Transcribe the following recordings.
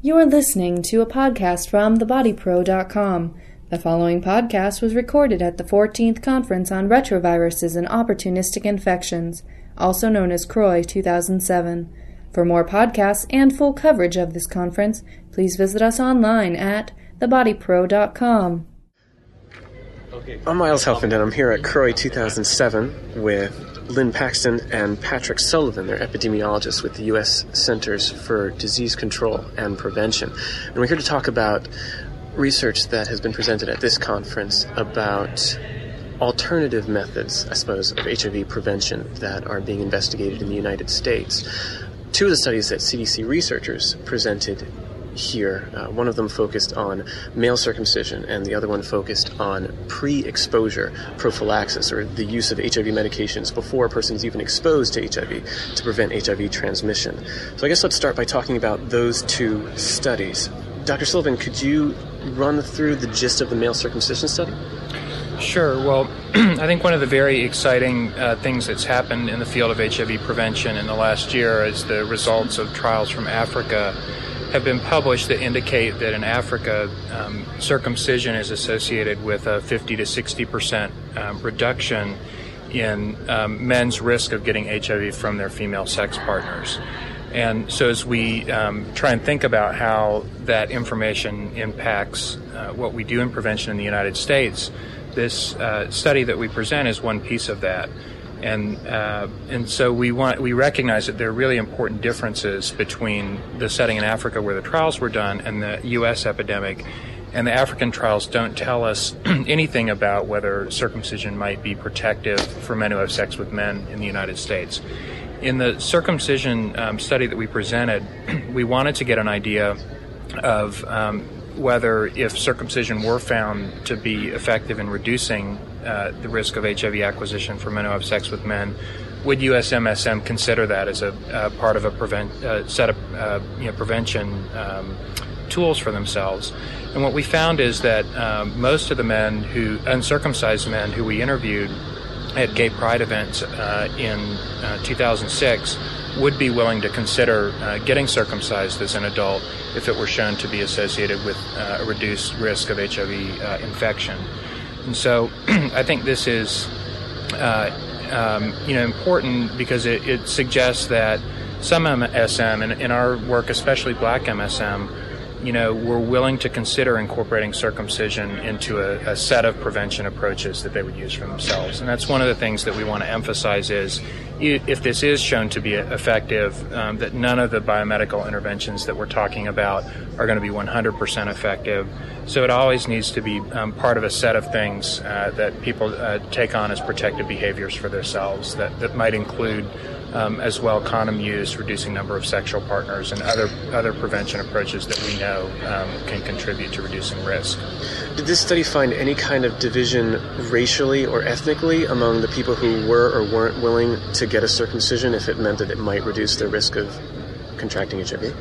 You're listening to a podcast from TheBodyPro.com. The following podcast was recorded at the 14th Conference on Retroviruses and Opportunistic Infections, also known as CROI 2007. For more podcasts and full coverage of this conference, please visit us online at TheBodyPro.com. I'm Miles Helfand, and I'm here at CROI 2007 with Lynn Paxton and Patrick Sullivan. They're epidemiologists with the U.S. Centers for Disease Control and Prevention. And we're here to talk about research that has been presented at this conference about alternative methods, I suppose, of HIV prevention that are being investigated in the United States. Two of the studies that CDC researchers presented here, one of them focused on male circumcision and the other one focused on pre-exposure prophylaxis, or the use of HIV medications before a person is even exposed to HIV to prevent HIV transmission. So I guess let's start by talking about those two studies. Dr. Sullivan, could you run through the gist of the male circumcision study? Sure. Well, I think one of the very exciting things that's happened in the field of HIV prevention in the last year is the results of trials from Africa have been published that indicate that in Africa, circumcision is associated with a 50 to 60% reduction in men's risk of getting HIV from their female sex partners. And so as we try and think about how that information impacts what we do in prevention in the United States, this study that we present is one piece of that. And so we recognize that there are really important differences between the setting in Africa where the trials were done and the U.S. epidemic. And the African trials don't tell us anything about whether circumcision might be protective for men who have sex with men in the United States. In the circumcision study that we presented, we wanted to get an idea of whether if circumcision were found to be effective in reducing the risk of HIV acquisition for men who have sex with men, would USMSM consider that as a part of a set of prevention tools for themselves? And what we found is that most of the uncircumcised men who we interviewed at gay pride events in 2006 would be willing to consider getting circumcised as an adult if it were shown to be associated with a reduced risk of HIV infection. And so I think this is important because it suggests that some MSM, and in our work, especially black MSM, we're willing to consider incorporating circumcision into a set of prevention approaches that they would use for themselves. And that's one of the things that we want to emphasize is if this is shown to be effective, that none of the biomedical interventions that we're talking about are going to be 100% effective. So it always needs to be part of a set of things that people take on as protective behaviors for themselves that might include as well condom use, reducing number of sexual partners, and other prevention approaches that we know can contribute to reducing risk. Did this study find any kind of division racially or ethnically among the people who were or weren't willing to get a circumcision if it meant that it might reduce their risk of contracting HIV?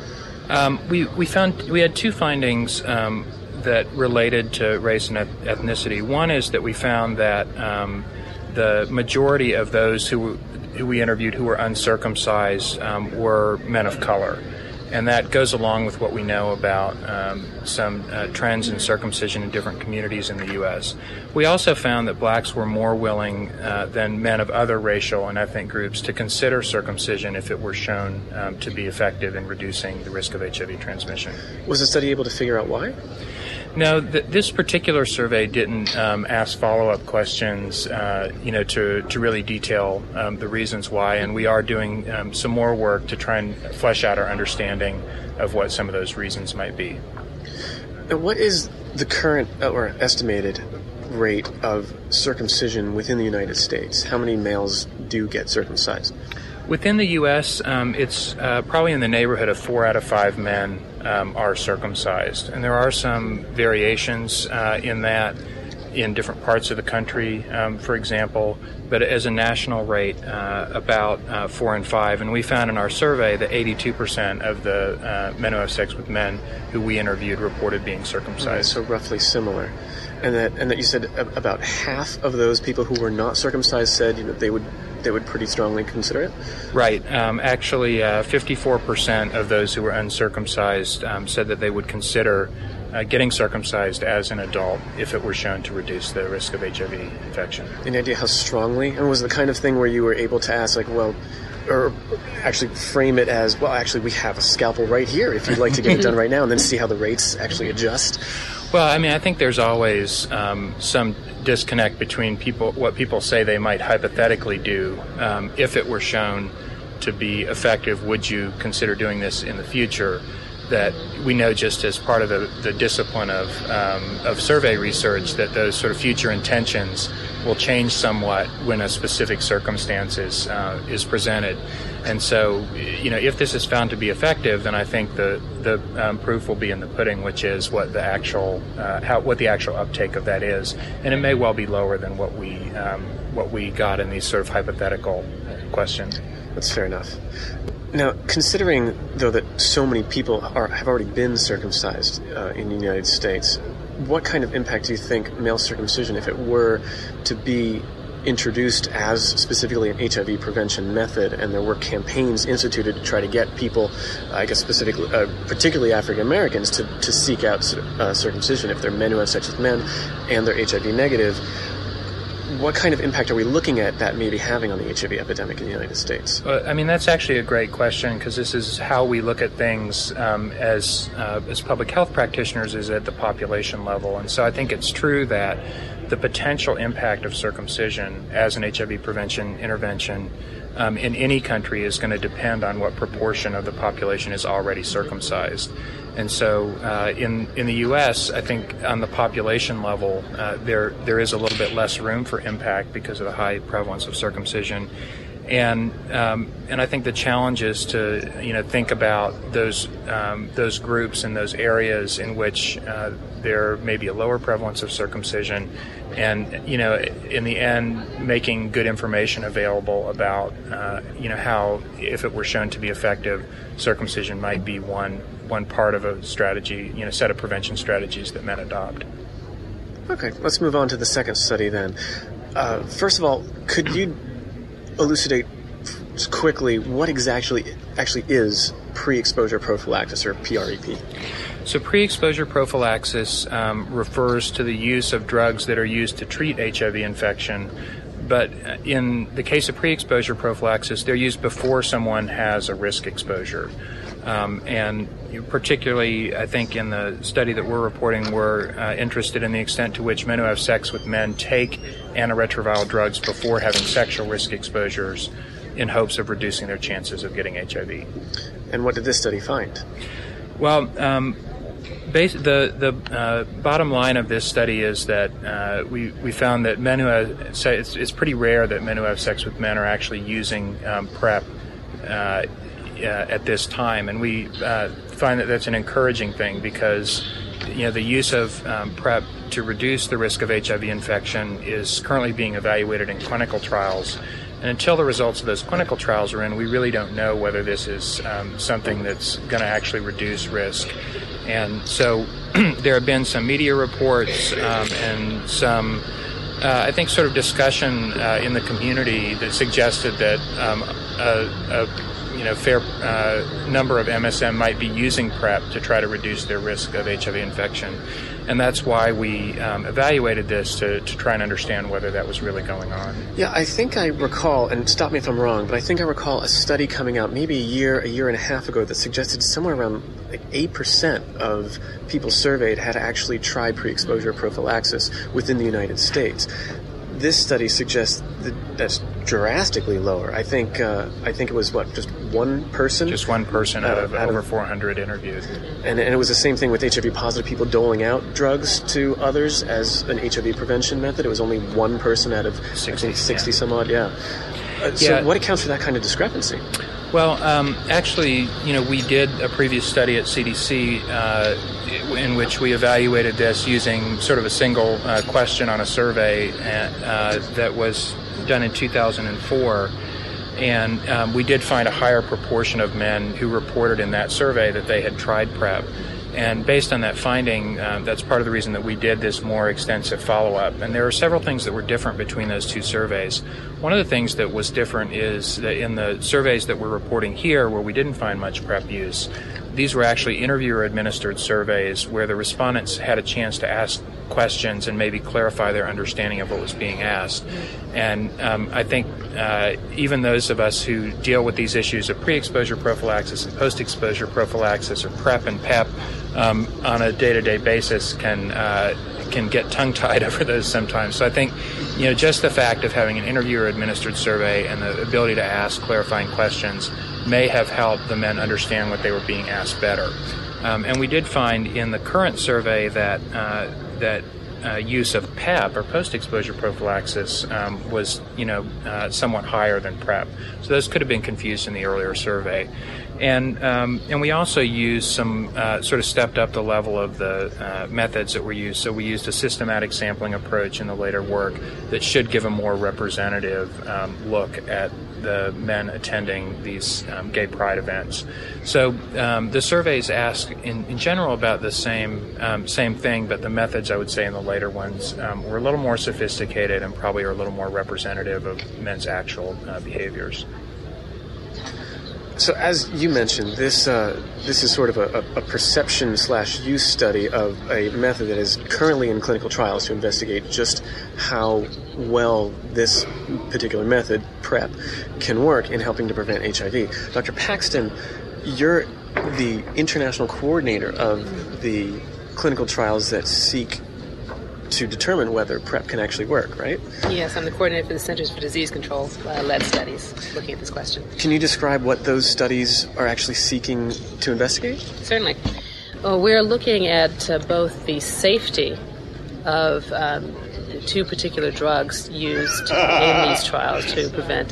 We had two findings that related to race and ethnicity. One is that we found that the majority of those who we interviewed who were uncircumcised were men of color. And that goes along with what we know about some trends in circumcision in different communities in the U.S. We also found that blacks were more willing than men of other racial and ethnic groups to consider circumcision if it were shown to be effective in reducing the risk of HIV transmission. Was the study able to figure out why? No, this particular survey didn't ask follow-up questions, to really detail the reasons why, and we are doing some more work to try and flesh out our understanding of what some of those reasons might be. And what is the current or estimated rate of circumcision within the United States? How many males do get circumcised? Within the U.S., it's probably in the neighborhood of 4 out of 5 men are circumcised. And there are some variations in that in different parts of the country, for example, but as a national rate, about 4 and 5. And we found in our survey that 82% of the men who have sex with men who we interviewed reported being circumcised. Right, so roughly similar. And that you said about half of those people who were not circumcised said they would would pretty strongly consider it? Right. Actually, 54% of those who were uncircumcised said that they would consider getting circumcised as an adult if it were shown to reduce the risk of HIV infection. Any idea how strongly? And was it the kind of thing where you were able to ask, like, well, or actually frame it as, well, actually, we have a scalpel right here if you'd like to get it done right now, and then see how the rates actually adjust? Well, I mean, I think there's always some disconnect between what people say they might hypothetically do. If it were shown to be effective, would you consider doing this in the future? That we know just as part of the discipline of survey research that those sort of future intentions will change somewhat when a specific circumstance is presented. And so, if this is found to be effective, then I think the proof will be in the pudding, which is what the actual uptake of that is, and it may well be lower than what we got in these sort of hypothetical questions. That's fair enough. Now, considering, though, that so many people have already been circumcised in the United States, what kind of impact do you think male circumcision, if it were to be introduced as specifically an HIV prevention method, and there were campaigns instituted to try to get people, I guess specifically, particularly African Americans, to seek out circumcision if they're men who have sex with men and they're HIV negative, what kind of impact are we looking at that maybe having on the HIV epidemic in the United States? I mean, that's actually a great question, because this is how we look at things as public health practitioners, is at the population level. And so I think it's true that the potential impact of circumcision as an HIV prevention intervention in any country is going to depend on what proportion of the population is already circumcised. And so in the U.S., I think on the population level, there is a little bit less room for impact because of the high prevalence of circumcision. And I think the challenge is to think about those groups and those areas in which there may be a lower prevalence of circumcision, and in the end, making good information available about how, if it were shown to be effective, circumcision might be one part of a strategy, set of prevention strategies that men adopt. Okay, let's move on to the second study then. First of all, could you elucidate quickly what actually is pre-exposure prophylaxis, or PrEP? So pre-exposure prophylaxis refers to the use of drugs that are used to treat HIV infection, but in the case of pre-exposure prophylaxis, they're used before someone has a risk exposure. And particularly, I think in the study that we're reporting, we're interested in the extent to which men who have sex with men take antiretroviral drugs before having sexual risk exposures in hopes of reducing their chances of getting HIV. And what did this study find? Well, the bottom line of this study is that we found that men who have it's pretty rare that men who have sex with men are actually using PrEP at this time, and we find that that's an encouraging thing, because the use of PrEP to reduce the risk of HIV infection is currently being evaluated in clinical trials. And until the results of those clinical trials are in, we really don't know whether this is something that's going to actually reduce risk. And so there have been some media reports and some, I think, sort of discussion in the community that suggested that a fair number of MSM might be using PrEP to try to reduce their risk of HIV infection. And that's why we evaluated this to try and understand whether that was really going on. Yeah, I think I recall, and stop me if I'm wrong, but I think I recall a study coming out maybe a year and a half ago that suggested somewhere around 8% of people surveyed had actually tried pre-exposure prophylaxis within the United States. This study suggests that that's drastically lower. I think it was, just one person? Just one person out of over 400 interviewed. And it was the same thing with HIV-positive people doling out drugs to others as an HIV prevention method. It was only one person out of 60 some odd, So what accounts for that kind of discrepancy? Well, actually, we did a previous study at CDC in which we evaluated this using sort of a single question on a survey that was done in 2004. And we did find a higher proportion of men who reported in that survey that they had tried PrEP. And based on that finding, that's part of the reason that we did this more extensive follow-up. And there are several things that were different between those two surveys. One of the things that was different is that in the surveys that we're reporting here, where we didn't find much PrEP use, these were actually interviewer-administered surveys where the respondents had a chance to ask questions and maybe clarify their understanding of what was being asked. And I think even those of us who deal with these issues of pre-exposure prophylaxis and post-exposure prophylaxis, or PrEP and PEP, on a day-to-day basis can get tongue-tied over those sometimes. So I think, just the fact of having an interviewer-administered survey and the ability to ask clarifying questions may have helped the men understand what they were being asked better. And we did find in the current survey that use of PEP, or post-exposure prophylaxis, was somewhat higher than PrEP. So those could have been confused in the earlier survey. And we also used some sort of stepped up the level of the methods that were used. So we used a systematic sampling approach in the later work that should give a more representative look at the men attending these gay pride events. So the surveys ask in general about the same thing, but the methods, I would say, in the later ones were a little more sophisticated and probably are a little more representative of men's actual behaviors. So as you mentioned, this is sort of a perception/use study of a method that is currently in clinical trials to investigate just how well this particular method, PrEP, can work in helping to prevent HIV. Dr. Paxton, you're the international coordinator of the clinical trials that seek to determine whether PrEP can actually work, right? Yes, I'm the coordinator for the Centers for Disease Control led studies looking at this question. Can you describe what those studies are actually seeking to investigate? Certainly. Well, we're looking at both the safety of two particular drugs used in these trials to prevent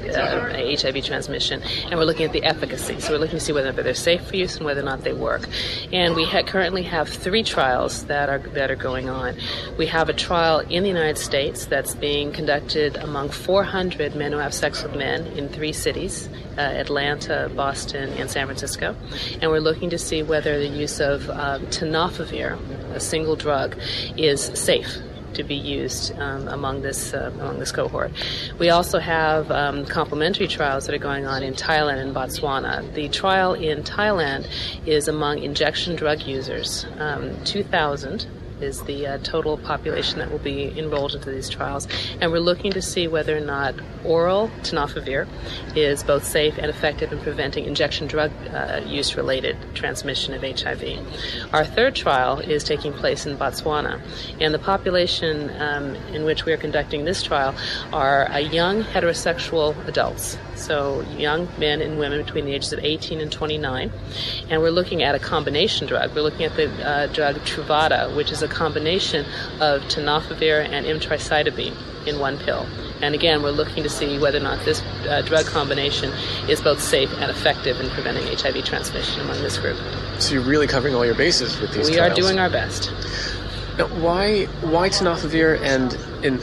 HIV transmission, and we're looking at the efficacy. So we're looking to see whether they're safe for use and whether or not they work. And we currently have 3 trials that are going on. We have a trial in the United States that's being conducted among 400 men who have sex with men in 3 cities, Atlanta, Boston, and San Francisco. And we're looking to see whether the use of tenofovir, a single drug, is safe to be used among this cohort. We also have complementary trials that are going on in Thailand and Botswana. The trial in Thailand is among injection drug users. 2,000 is the total population that will be enrolled into these trials, and we're looking to see whether or not oral tenofovir is both safe and effective in preventing injection drug use-related transmission of HIV. Our 3rd trial is taking place in Botswana, and the population in which we are conducting this trial are young heterosexual adults, so young men and women between the ages of 18 and 29, and we're looking at a combination drug. We're looking at the drug Truvada, which is a combination of tenofovir and imtricytidine in one pill. And again, we're looking to see whether or not this drug combination is both safe and effective in preventing HIV transmission among this group. So you're really covering all your bases with these trials. We are doing our best. Now, why tenofovir and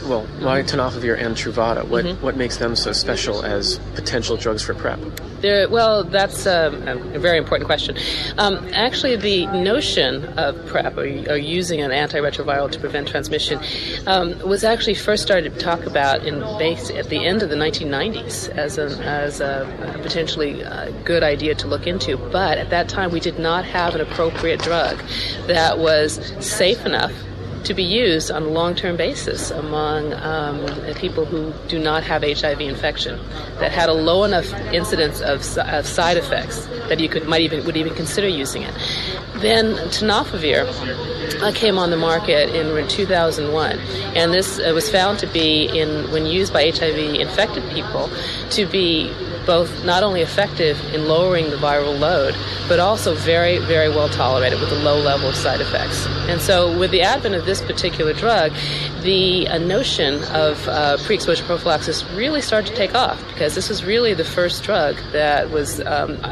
Truvada? What makes them so special as potential drugs for PrEP? Well, that's a very important question. Actually, the notion of PrEP, or using an antiretroviral to prevent transmission, was actually first started to talk about at the end of the 1990s as a potentially good idea to look into. But at that time, we did not have an appropriate drug that was safe enough to be used on a long-term basis among people who do not have HIV infection, that had a low enough incidence of side effects that you would even consider using it. Then tenofovir came on the market in 2001, and this was found to be, when used by HIV-infected people, to be both not only effective in lowering the viral load, but also very, very well tolerated with a low level of side effects. And so with the advent of this particular drug, the notion of pre-exposure prophylaxis really started to take off, because this was really the first drug that was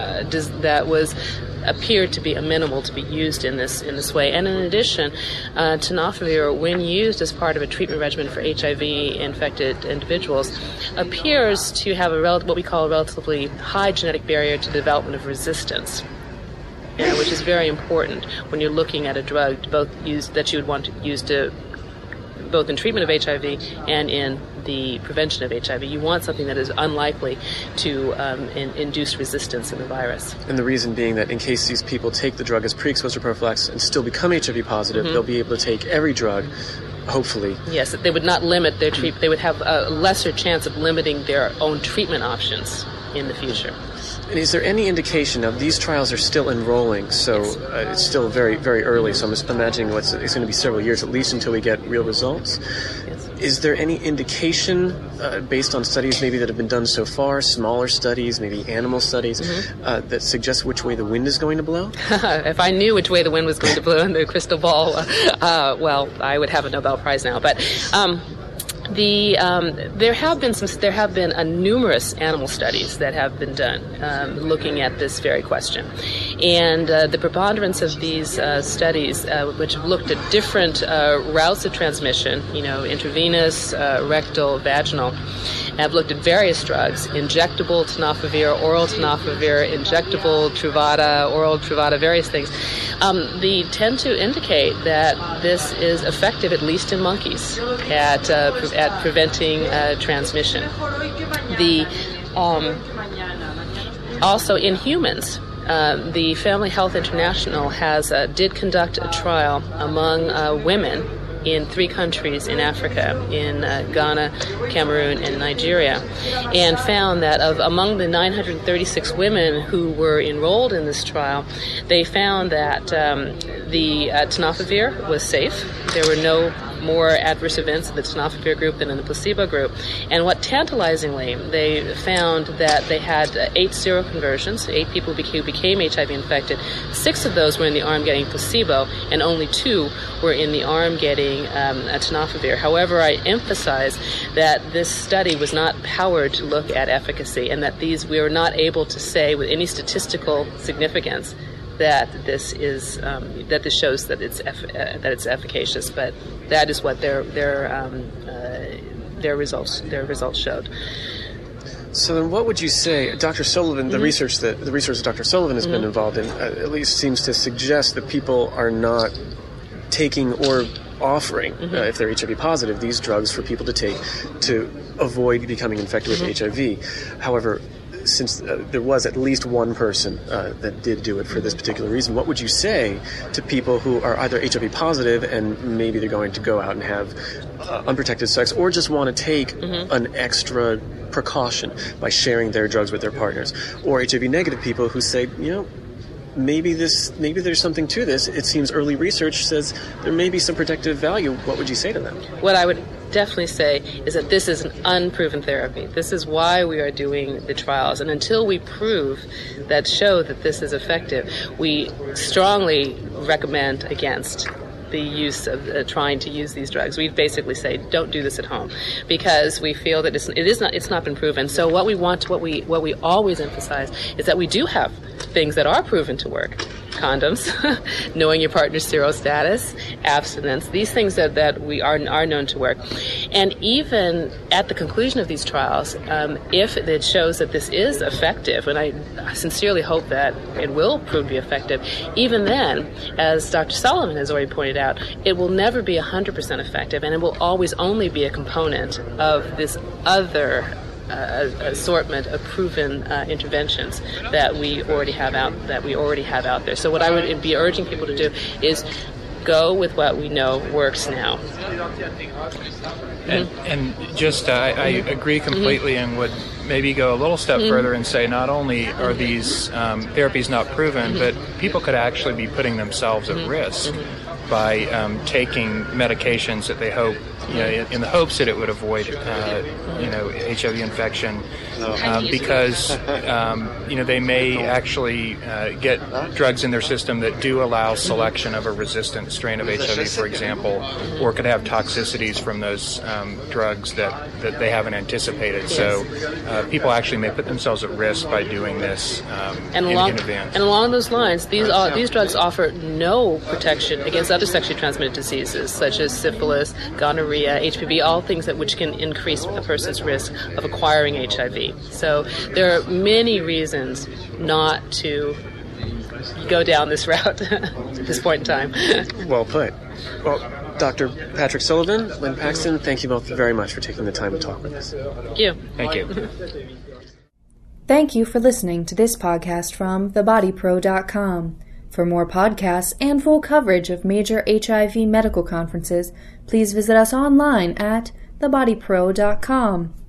appeared to be amenable to be used in this way. And in addition, tenofovir, when used as part of a treatment regimen for HIV-infected individuals, appears to have what we call a relatively high genetic barrier to the development of resistance. which is very important when you're looking at a drug that you would want to use to both in treatment of HIV and in the prevention of HIV. You want something that is unlikely to induce resistance in the virus. And the reason being that in case these people take the drug as pre-exposure prophylaxis and still become HIV positive, they'll be able to take every drug, hopefully. Yes, they would not limit their treatment. They would have a lesser chance of limiting their own treatment options in the future. And is there any indication of these trials are still enrolling, so it's still very, very early, so I'm just imagining it's going to be several years at least until we get real results. Yes. Is there any indication based on studies maybe that have been done so far, smaller studies, maybe animal studies, that suggest which way the wind is going to blow? If I knew which way the wind was going to blow in the crystal ball, well, I would have a Nobel Prize now. But there have been numerous animal studies that have been done looking at this very question, and the preponderance of these studies, which have looked at different routes of transmission, intravenous, rectal, vaginal, have looked at various drugs: injectable tenofovir, oral tenofovir, injectable Truvada, oral Truvada, various things. They tend to indicate that this is effective, at least in monkeys, at preventing transmission. Also in humans, the Family Health International did conduct a trial among women in 3 countries in Africa, in Ghana, Cameroon, and Nigeria, and found that among the 936 women who were enrolled in this trial, they found that the tenofovir was safe. There were no more adverse events in the tenofovir group than in the placebo group. And what tantalizingly, they found that they had 8 seroconversions, 8 people who became HIV infected. 6 of those were in the arm getting placebo, and only 2 were in the arm getting a tenofovir. However, I emphasize that this study was not powered to look at efficacy, and that we were not able to say with any statistical significance that this shows that it's efficacious, but that is what their results showed. So then, what would you say, Dr. Sullivan? The research that Dr. Sullivan has been involved in at least seems to suggest that people are not taking or offering, if they're HIV positive, these drugs for people to take to avoid becoming infected with HIV. However, since there was at least one person that did do it for this particular reason, what would you say to people who are either HIV positive and maybe they're going to go out and have unprotected sex, or just want to take an extra precaution by sharing their drugs with their partners, or HIV negative people who say, maybe there's something to this. It seems early research says there may be some protective value. What would you say to them? What I would definitely say is that this is an unproven therapy. This is why we are doing the trials. And until we show that this is effective, we strongly recommend against the use of trying to use these drugs. We basically say, don't do this at home, because we feel that it's not been proven. So what we always emphasize is that we do have things that are proven to work. Condoms, knowing your partner's serostatus, abstinence, these things that we are known to work. And even at the conclusion of these trials, if it shows that this is effective, and I sincerely hope that it will prove to be effective, even then, as Dr. Sullivan has already pointed out, it will never be 100% effective, and it will always only be a component of this other assortment of proven interventions that we already have out there. So what I would be urging people to do is go with what we know works now. And just I agree completely, and would maybe go a little step further and say not only are these therapies not proven, but people could actually be putting themselves at risk by taking medications that they hope, in the hopes that it would avoid, HIV infection, because, they may actually get drugs in their system that do allow selection of a resistant strain of HIV, for example, or could have toxicities from those drugs that they haven't anticipated. So people actually may put themselves at risk by doing this in advance. And along those lines, these drugs offer no protection against other sexually transmitted diseases, such as syphilis, gonorrhea, HPV, all things which can increase a person's risk of acquiring HIV. So there are many reasons not to go down this route at this point in time. Well put. Well, Dr. Patrick Sullivan, Lynn Paxton, thank you both very much for taking the time to talk with us. Thank you. Thank you. Thank you for listening to this podcast from thebodypro.com. For more podcasts and full coverage of major HIV medical conferences, please visit us online at thebodypro.com.